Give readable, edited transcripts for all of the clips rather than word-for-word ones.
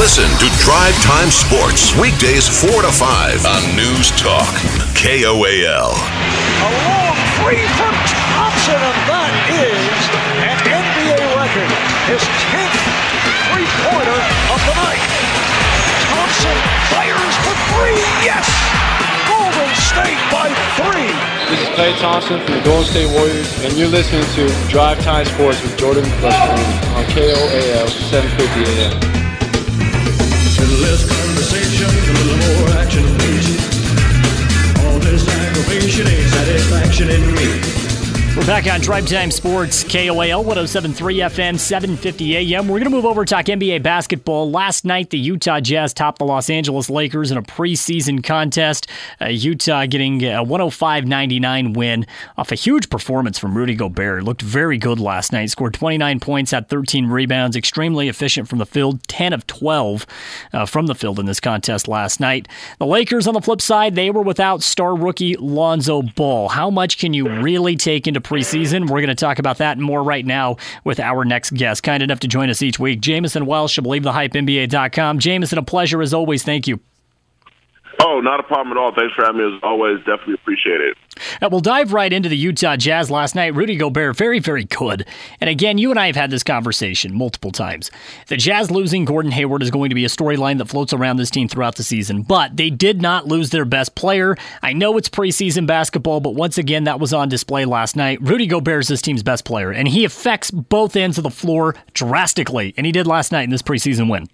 Listen to Drive Time Sports, weekdays 4 to 5 on News Talk, KOAL. A long three from Thompson, and that is an NBA record. His 10th three-pointer of the night. Thompson fires for three. Yes! Golden State by 3. This is Klay Thompson from the Golden State Warriors, and you're listening to Drive Time Sports with Jordan Westbrook on KOAL 750 AM. A little less conversation, a little more action, please. All this aggravation ain't satisfaction in me. We're back on Drive Time Sports, KOAL 107.3 FM, 750 AM. We're going to move over to talk NBA basketball. Last night, the Utah Jazz topped the Los Angeles Lakers in a preseason contest. Utah getting a 105-99 win off a huge performance from Rudy Gobert. Looked very good last night. Scored 29 points, had 13 rebounds, extremely efficient from the field, 10 of 12 from the field in this contest last night. The Lakers, on the flip side, they were without star rookie Lonzo Ball. How much can you really take into preseason? We're going to talk about that and more right now with our next guest. Kind enough to join us each week, Jamison Welsh of BelieveTheHypeNBA.com. Jamison, a pleasure as always. Thank you. Oh, not a problem at all. Thanks for having me as always. Definitely appreciate it. We'll dive right into the Utah Jazz last night. Rudy Gobert, very, very good. And again, you and I have had this conversation multiple times. The Jazz losing Gordon Hayward is going to be a storyline that floats around this team throughout the season, but they did not lose their best player. I know it's preseason basketball, but once again, that was on display last night. Rudy Gobert is this team's best player, and he affects both ends of the floor drastically, and he did last night in this preseason win.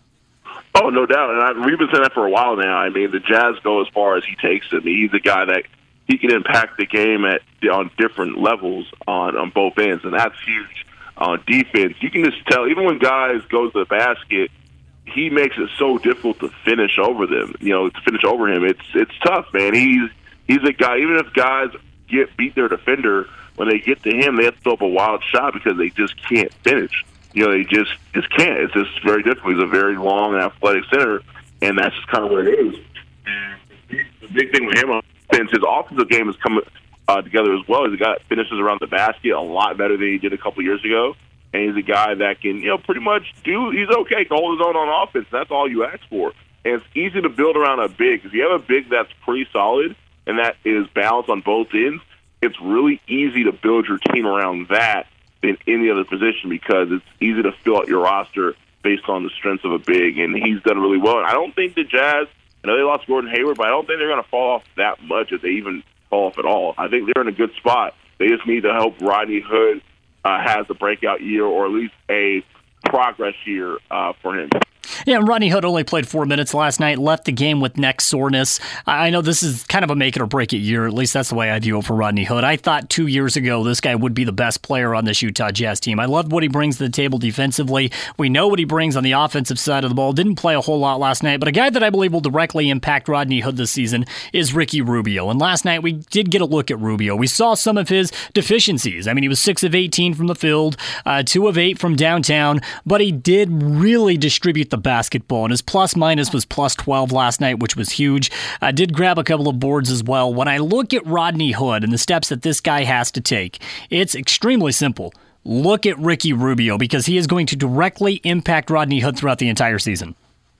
Oh, no doubt. And we've been saying that for a while now. I mean, the Jazz go as far as he takes them. He's a guy that he can impact the game on different levels on both ends, and that's huge on defense. You can just tell, even when guys go to the basket, he makes it so difficult to finish over them. To finish over him, it's tough, man. He's a guy. Even if guys beat their defender, when they get to him, they have to throw up a wild shot because they just can't finish. They just can't. It's just very difficult. He's a very long and athletic center, and that's just kind of what it is. And the big thing with him, since his offensive game has come together as well, he's a guy that finishes around the basket a lot better than he did a couple years ago, and he's a guy that can, pretty much he's okay, can hold his own on offense. That's all you ask for. And it's easy to build around a big. If you have a big that's pretty solid and that is balanced on both ends, it's really easy to build your team around that than any other position because it's easy to fill out your roster based on the strengths of a big, and he's done really well. And I don't think the Jazz, I know they lost Gordon Hayward, but I don't think they're going to fall off that much if they even fall off at all. I think they're in a good spot. They just need to help Rodney Hood has a breakout year or at least a progress year for him. Yeah, Rodney Hood only played 4 minutes last night, left the game with neck soreness. I know this is kind of a make it or break it year. At least that's the way I view it for Rodney Hood. I thought 2 years ago this guy would be the best player on this Utah Jazz team. I loved what he brings to the table defensively. We know what he brings on the offensive side of the ball. Didn't play a whole lot last night, but a guy that I believe will directly impact Rodney Hood this season is Ricky Rubio. And last night we did get a look at Rubio. We saw some of his deficiencies. I mean, he was 6 of 18 from the field, 2 of 8 from downtown, but he did really distribute the basketball, and his plus-minus was plus 12 last night, which was huge. I did grab a couple of boards as well. When I look at Rodney Hood and the steps that this guy has to take, it's extremely simple. Look at Ricky Rubio because he is going to directly impact Rodney Hood throughout the entire season.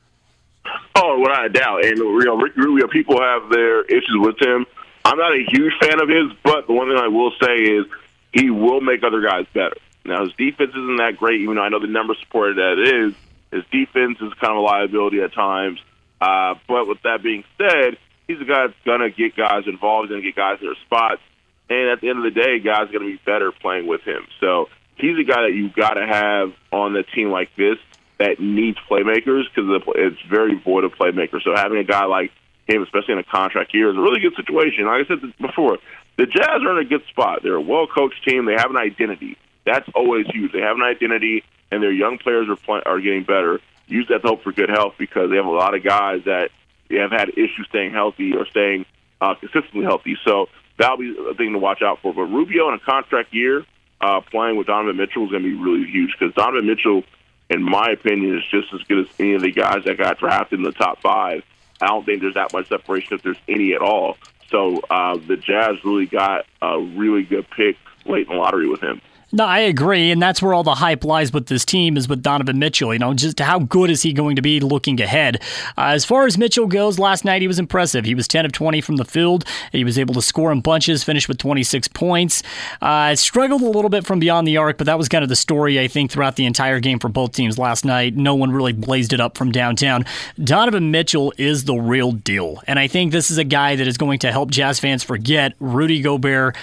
Oh, without a doubt. And Ricky Rubio, people have their issues with him. I'm not a huge fan of his, but the one thing I will say is he will make other guys better. Now, his defense isn't that great, even though I know the numbers supported that it is. His defense is kind of a liability at times. But with that being said, he's a guy that's going to get guys involved and get guys in their spots. And at the end of the day, guys are going to be better playing with him. So he's a guy that you've got to have on a team like this that needs playmakers because it's very void of playmakers. So having a guy like him, especially in a contract year, is a really good situation. Like I said before, the Jazz are in a good spot. They're a well-coached team. They have an identity. That's always huge. They have an identity, and their young players are getting better. Use that to hope for good health because they have a lot of guys that have had issues staying healthy or staying consistently healthy. So that'll be a thing to watch out for. But Rubio in a contract year playing with Donovan Mitchell is going to be really huge because Donovan Mitchell, in my opinion, is just as good as any of the guys that got drafted in the top 5. I don't think there's that much separation if there's any at all. So the Jazz really got a really good pick late in the lottery with him. No, I agree, and that's where all the hype lies with this team is with Donovan Mitchell. Just how good is he going to be looking ahead? As far as Mitchell goes, last night he was impressive. He was 10 of 20 from the field. He was able to score in bunches, finish with 26 points. Struggled a little bit from beyond the arc, but that was kind of the story, I think, throughout the entire game for both teams last night. No one really blazed it up from downtown. Donovan Mitchell is the real deal, and I think this is a guy that is going to help Jazz fans forget Rudy Gobert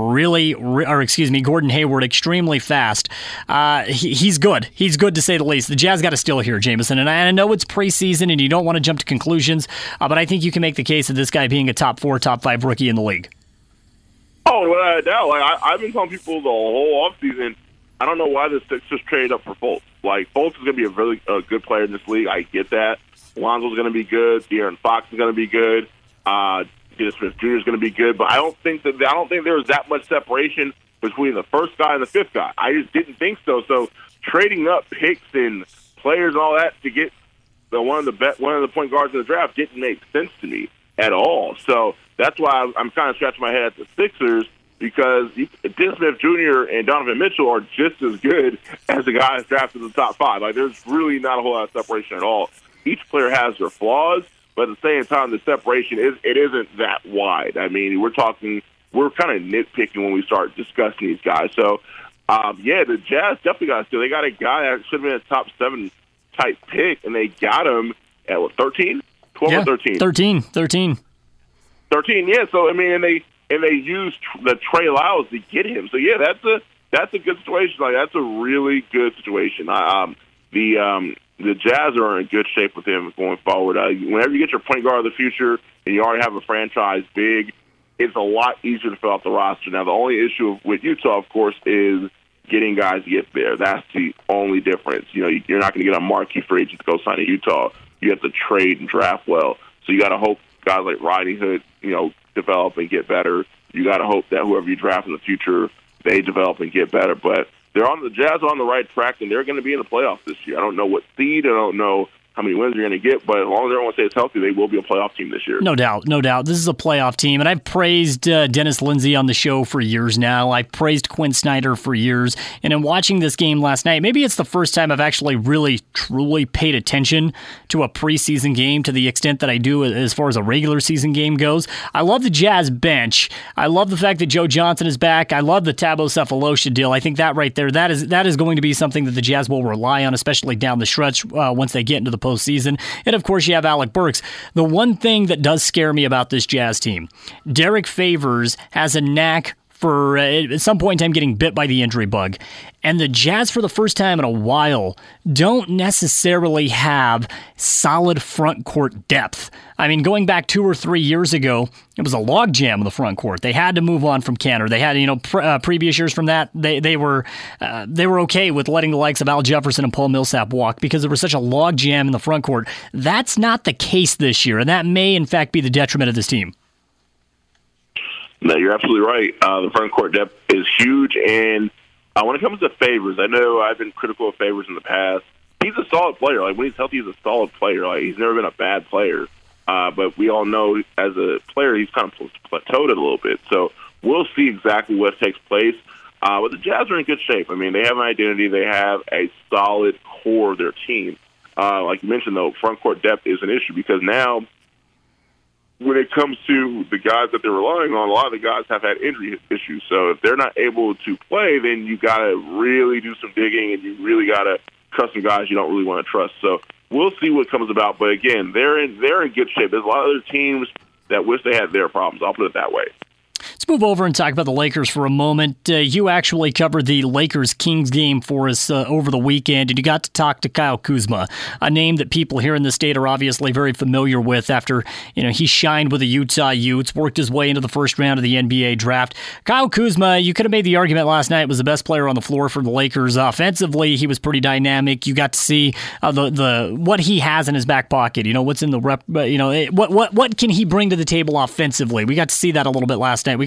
Gordon Hayward extremely fast. He's good. He's good to say the least. The Jazz got a steal here, Jameson, and I know it's preseason and you don't want to jump to conclusions, but I think you can make the case of this guy being a top 4, top 5 rookie in the league. Oh, without a doubt. I've been telling people the whole offseason, I don't know why the Sixers traded up for Fultz. Fultz is going to be a really good player in this league. I get that. Lonzo's going to be good. De'Aaron Fox is going to be good. Dennis Smith Jr. is going to be good. But I don't think there's that much separation between the first guy and the fifth guy. I just didn't think so. So trading up picks and players and all that to get one of the point guards in the draft didn't make sense to me at all. So that's why I'm kind of scratching my head at the Sixers, because Dennis Smith Jr. and Donovan Mitchell are just as good as the guys drafted in the top 5. There's really not a whole lot of separation at all. Each player has their flaws, but at the same time, the separation isn't that wide. We're kind of nitpicking when we start discussing these guys. So, the Jazz definitely got a steal. They got a guy that should have been a top 7 type pick, and they got him at 13? 12 or 13? 13, yeah. So, and they used the Trey Lyles to get him. So, yeah, that's a good situation. That's a really good situation. The Jazz are in good shape with him going forward. Whenever you get your point guard of the future and you already have a franchise big, it's a lot easier to fill out the roster. Now, the only issue with Utah, of course, is getting guys to get there. That's the only difference. You're not going to get a marquee free agent to go sign in Utah. You have to trade and draft well. So you got to hope guys like Rodney Hood, develop and get better. You got to hope that whoever you draft in the future, they develop and get better. But the Jazz are on the right track, and they're going to be in the playoffs this year. I don't know what seed. I don't know how many wins they're going to get, but as long as everyone stays healthy, they will be a playoff team this year. No doubt. This is a playoff team, and I've praised Dennis Lindsay on the show for years now. I've praised Quinn Snyder for years, and in watching this game last night, maybe it's the first time I've actually really, truly paid attention to a preseason game to the extent that I do as far as a regular season game goes. I love the Jazz bench. I love the fact that Joe Johnson is back. I love the Thabo Sefolosha deal. I think that right there, that is going to be something that the Jazz will rely on, especially down the stretch once they get into the postseason. And of course, you have Alec Burks. The one thing that does scare me about this Jazz team, Derek Favors has a knack for at some point in time getting bit by the injury bug. And the Jazz, for the first time in a while, don't necessarily have solid front court depth. Going back 2 or 3 years ago, it was a logjam in the front court. They had to move on from Kanter. They had, previous years from that, they were okay with letting the likes of Al Jefferson and Paul Millsap walk because there was such a logjam in the front court. That's not the case this year, and that may, in fact, be the detriment of this team. No, you're absolutely right. The front court depth is huge, and when it comes to Favors, I know I've been critical of Favors in the past. He's a solid player. When he's healthy, he's a solid player. He's never been a bad player. But we all know as a player, he's kind of plateaued it a little bit. So we'll see exactly what takes place. But the Jazz are in good shape. They have an identity. They have a solid core of their team. Like you mentioned, though, front court depth is an issue because now, when it comes to the guys that they're relying on, a lot of the guys have had injury issues. So if they're not able to play, then you got to really do some digging, and you really got to trust some guys you don't really want to trust. So we'll see what comes about. But again, they're in good shape. There's a lot of other teams that wish they had their problems. I'll put it that way. Let's move over and talk about the Lakers for a moment. You actually covered the Lakers-Kings game for us over the weekend, and you got to talk to Kyle Kuzma, a name that people here in the state are obviously very familiar with after he shined with the Utah Utes, worked his way into the first round of the NBA draft. Kyle Kuzma, you could have made the argument last night, was the best player on the floor for the Lakers. Offensively, he was pretty dynamic. You got to see the what he has in his back pocket. What's in the rep. What can he bring to the table offensively? We got to see that a little bit last night. We got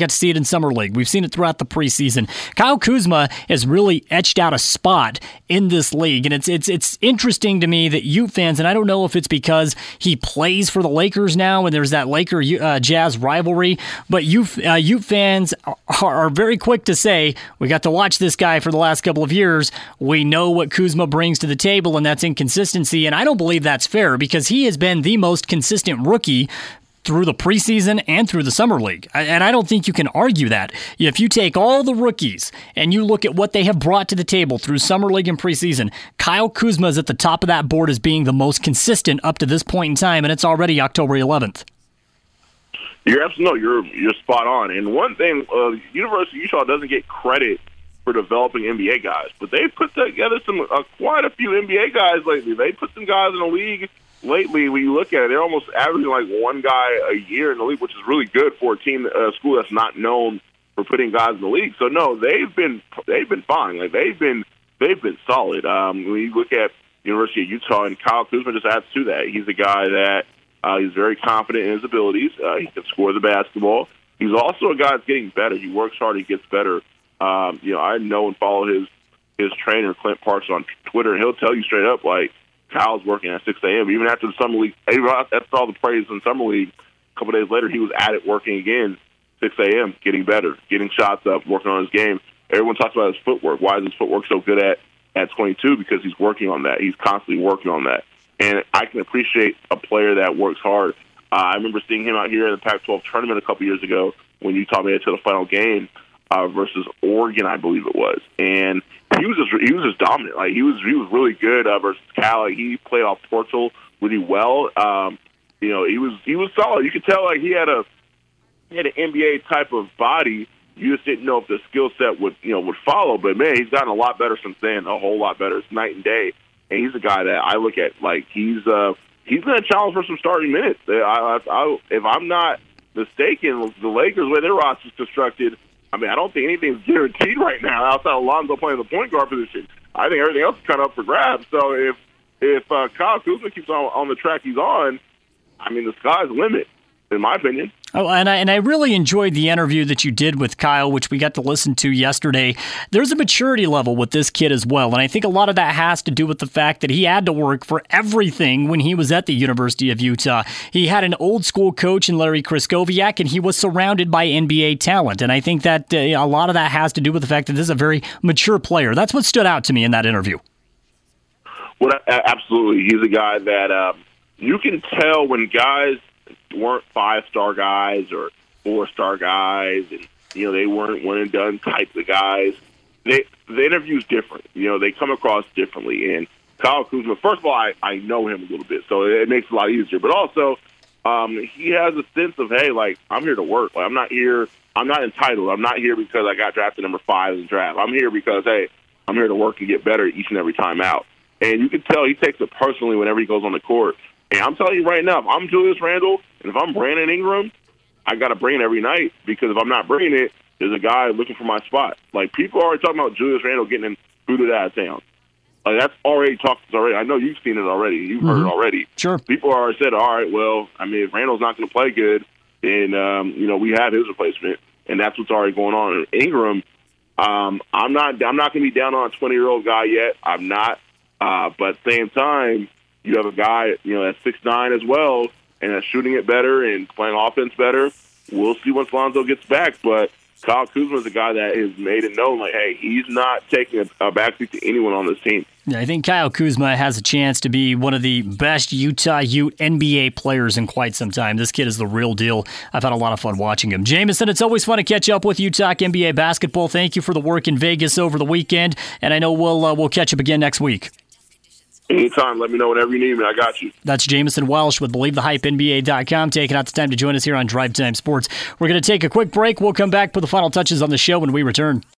got to see it in Summer League. We've seen it throughout the preseason. Kyle Kuzma has really etched out a spot in this league, and it's interesting to me that Ute fans, and I don't know if it's because he plays for the Lakers now and there's that Laker-Jazz rivalry, but Ute fans are very quick to say, we got to watch this guy for the last couple of years. We know what Kuzma brings to the table, and that's inconsistency, and I don't believe that's fair because he has been the most consistent rookie through the preseason and through the Summer League. And I don't think you can argue that. If you take all the rookies and you look at what they have brought to the table through Summer League and preseason, Kyle Kuzma is at the top of that board as being the most consistent up to this point in time, and it's already October 11th. You're absolutely you're spot on. And one thing, University of Utah doesn't get credit for developing NBA guys, but they put together some quite a few NBA guys lately. They put some guys in the league lately. When you look at it, they're almost averaging like one guy a year in the league, which is really good for a school that's not known for putting guys in the league. So no, they've been fine. Like they've been solid. When you look at University of Utah, and Kyle Kuzma just adds to that. He's a guy that he's very confident in his abilities. He can score the basketball. He's also a guy that's getting better. He works hard. He gets better. I know and follow his trainer, Clint Parks, on Twitter, and he'll tell you straight up, like, Kyle's working at 6 a.m. Even after the Summer League, after all the praise in Summer League, a couple days later, he was at it working again, 6 a.m., getting better, getting shots up, working on his game. Everyone talks about his footwork. Why is his footwork so good at 22? Because he's working on that. He's constantly working on that. And I can appreciate a player that works hard. I remember seeing him out here in the Pac-12 tournament a couple years ago when Utah made it to the final game versus Oregon, I believe it was. And he was just dominant. Like he was really good versus Cal. Like, he played off Portal really well. He was solid. You could tell like he had an NBA type of body. You just didn't know if the skill set would follow. But man, he's gotten a lot better since then. A whole lot better. It's night and day. And he's a guy that I look at like he's going to challenge for some starting minutes. If I'm not mistaken, the Lakers, the way their roster's constructed, I mean, I don't think anything's guaranteed right now outside of Lonzo playing the point guard position. I think everything else is kind of up for grabs. So if Kyle Kuzma keeps on the track he's on, I mean, the sky's the limit, in my opinion. Oh, and I really enjoyed the interview that you did with Kyle, which we got to listen to yesterday. There's a maturity level with this kid as well, and I think a lot of that has to do with the fact that he had to work for everything when he was at the University of Utah. He had an old-school coach in Larry Kryskowiak, and he was surrounded by NBA talent, and I think that a lot of that has to do with the fact that this is a very mature player. That's what stood out to me in that interview. Well, absolutely. He's a guy that you can tell when guys weren't 5-star guys or 4-star guys, and they weren't one and done type of guys. The interview's different. They come across differently. And Kyle Kuzma, first of all, I know him a little bit, so it makes it a lot easier. But also, he has a sense of, hey, like, I'm here to work. Like, I'm not entitled. I'm not here because I got drafted number 5 in the draft. I'm here because, hey, I'm here to work and get better each and every time out. And you can tell he takes it personally whenever he goes on the court. And I'm telling you right now, if I'm Julius Randle and if I'm Brandon Ingram, I got to bring it every night, because if I'm not bringing it, there's a guy looking for my spot. Like, people are already talking about Julius Randle getting booted out of town. Like, that's already talked already. I know you've seen it already. You've heard it already. Sure. People already said, all right, well, I mean, if Randle's not going to play good, then, we have his replacement, and that's what's already going on. And Ingram, I'm not going to be down on a 20-year-old guy yet. I'm not. But at the same time, you have a guy, that's 6'9" as well, and that's shooting it better and playing offense better. We'll see once Lonzo gets back, but Kyle Kuzma is a guy that has made it known, like, hey, he's not taking a backseat to anyone on this team. Yeah, I think Kyle Kuzma has a chance to be one of the best Utah Ute NBA players in quite some time. This kid is the real deal. I've had a lot of fun watching him. Jamison, it's always fun to catch up with you, talk NBA basketball. Thank you for the work in Vegas over the weekend, and I know we'll catch up again next week. Anytime. Let me know whenever you need me. I got you. That's Jamison Welsh with BelieveTheHypeNBA.com taking out the time to join us here on Drive Time Sports. We're going to take a quick break. We'll come back, put the final touches on the show when we return.